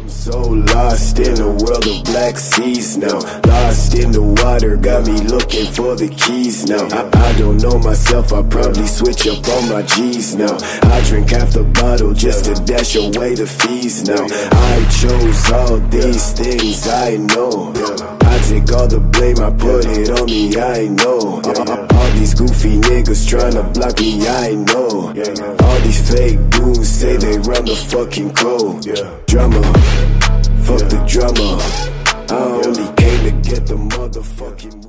So lost in the world of black seas now. Lost in the water, got me looking for the keys now. I don't know myself, I probably switch up on my G's now. I drink half the bottle just to dash away the fees now. I chose all these things, I know. I take all the blame, I put it on me, I know. All these goofy niggas tryna block me, I know. All these fake goons say they run the fucking code. Drama, fuck the drama. I only came to get the motherfucking